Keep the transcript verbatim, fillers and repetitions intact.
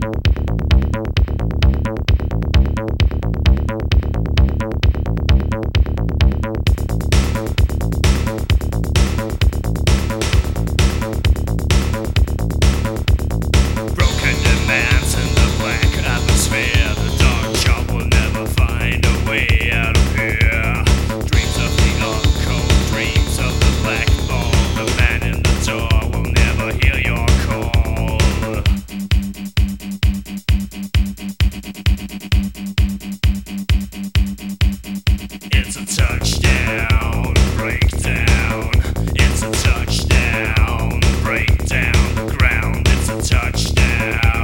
It's a touchdown, breakdown. It's a touchdown, breakdown the ground. It's a touchdown.